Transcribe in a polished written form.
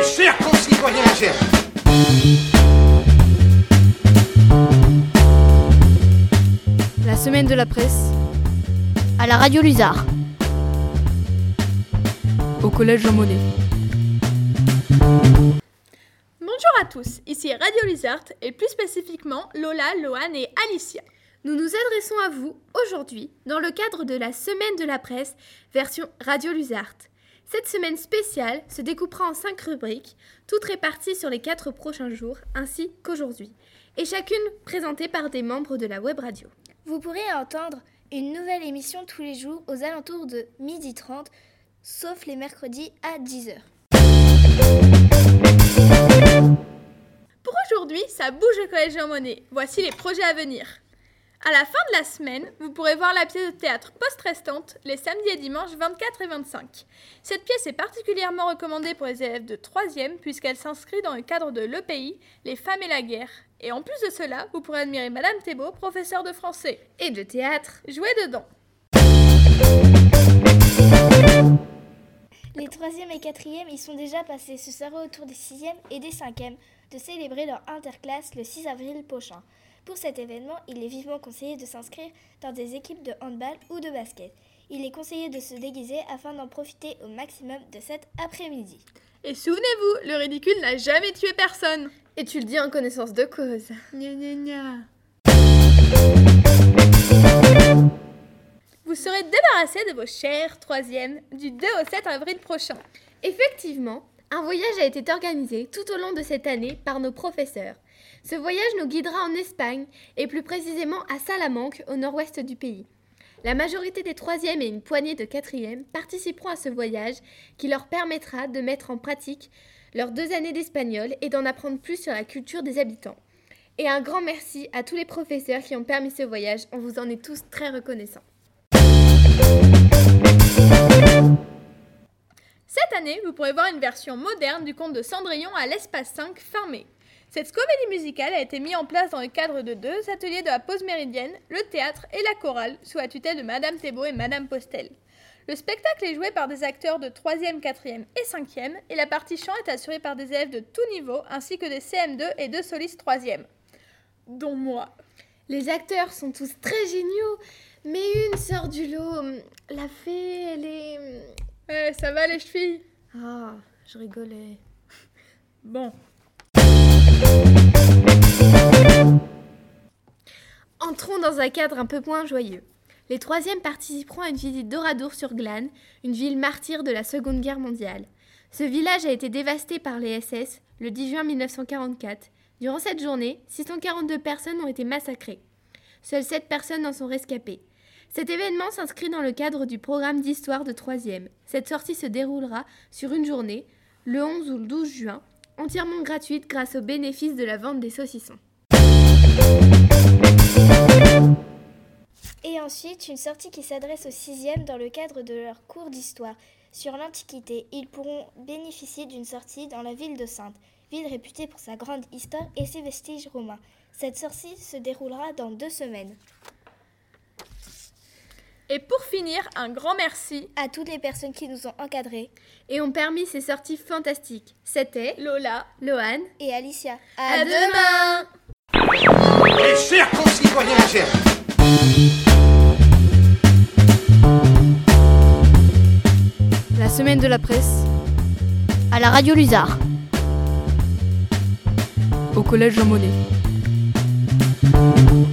Mes chers concitoyens, chers. La semaine de la presse à la radio Luzard, au collège Jean Monnet. Bonjour à tous, ici Radio Luzard et plus spécifiquement Lola, Loane et Alicia. Nous nous adressons à vous aujourd'hui dans le cadre de la semaine de la presse version Radio Luzard. Cette semaine spéciale se découpera en 5 rubriques, toutes réparties sur les 4 prochains jours ainsi qu'aujourd'hui, et chacune présentée par des membres de la web radio. Vous pourrez entendre une nouvelle émission tous les jours aux alentours de 12h30, sauf les mercredis à 10h. Pour aujourd'hui, ça bouge au collège Jean Monnet. Voici les projets à venir. À la fin de la semaine, vous pourrez voir la pièce de théâtre post-restante les samedis et dimanches 24 et 25. Cette pièce est particulièrement recommandée pour les élèves de 3e puisqu'elle s'inscrit dans le cadre de l'EPI, les femmes et la guerre. Et en plus de cela, vous pourrez admirer Madame Thébault, professeure de français et de théâtre, jouer dedans. Les 3e et 4e y sont déjà passés. Ce sera au tour des 6e et des 5e de célébrer leur interclasse le 6 avril prochain. Pour cet événement, il est vivement conseillé de s'inscrire dans des équipes de handball ou de basket. Il est conseillé de se déguiser afin d'en profiter au maximum de cet après-midi. Et souvenez-vous, le ridicule n'a jamais tué personne. Et tu le dis en connaissance de cause. Gna gna gna. Vous serez débarrassés de vos chers 3e du 2 au 7 avril prochain. Effectivement, un voyage a été organisé tout au long de cette année par nos professeurs. Ce voyage nous guidera en Espagne et plus précisément à Salamanque, au nord-ouest du pays. La majorité des 3e et une poignée de 4e participeront à ce voyage qui leur permettra de mettre en pratique leurs 2 années d'espagnol et d'en apprendre plus sur la culture des habitants. Et un grand merci à tous les professeurs qui ont permis ce voyage, on vous en est tous très reconnaissants. Cette année, vous pourrez voir une version moderne du conte de Cendrillon à l'Espace 5 fin mai. Cette comédie musicale a été mise en place dans le cadre de 2 ateliers de la pause méridienne, le théâtre et la chorale, sous la tutelle de Madame Thébault et Madame Postel. Le spectacle est joué par des acteurs de 3e, 4e et 5e, et la partie chant est assurée par des élèves de tout niveau, ainsi que des CM2 et 2 solistes 3e, dont moi. Les acteurs sont tous très géniaux, mais une sort du lot. La fée, elle est... Ça va les chevilles? Ah, je rigolais. Bon. Entrons dans un cadre un peu moins joyeux. Les 3e participeront à une visite d'Oradour-sur-Glane, une ville martyre de la Seconde Guerre mondiale. Ce village a été dévasté par les SS le 10 juin 1944. Durant cette journée, 642 personnes ont été massacrées. Seules 7 personnes en sont rescapées. Cet événement s'inscrit dans le cadre du programme d'histoire de 3e. Cette sortie se déroulera sur une journée, le 11 ou le 12 juin, entièrement gratuite grâce au bénéfice de la vente des saucissons. Et ensuite, une sortie qui s'adresse aux 6e dans le cadre de leur cours d'histoire. Sur l'Antiquité, ils pourront bénéficier d'une sortie dans la ville de Saintes, ville réputée pour sa grande histoire et ses vestiges romains. Cette sortie se déroulera dans 2 semaines. Et pour finir, un grand merci À toutes les personnes qui nous ont encadrés Et ont permis ces sorties fantastiques. C'était Lola, Loane. et Alicia. À demain. Mes chers concitoyens, chers. La semaine de la presse à la radio Luzard, au collège Jean Monnet.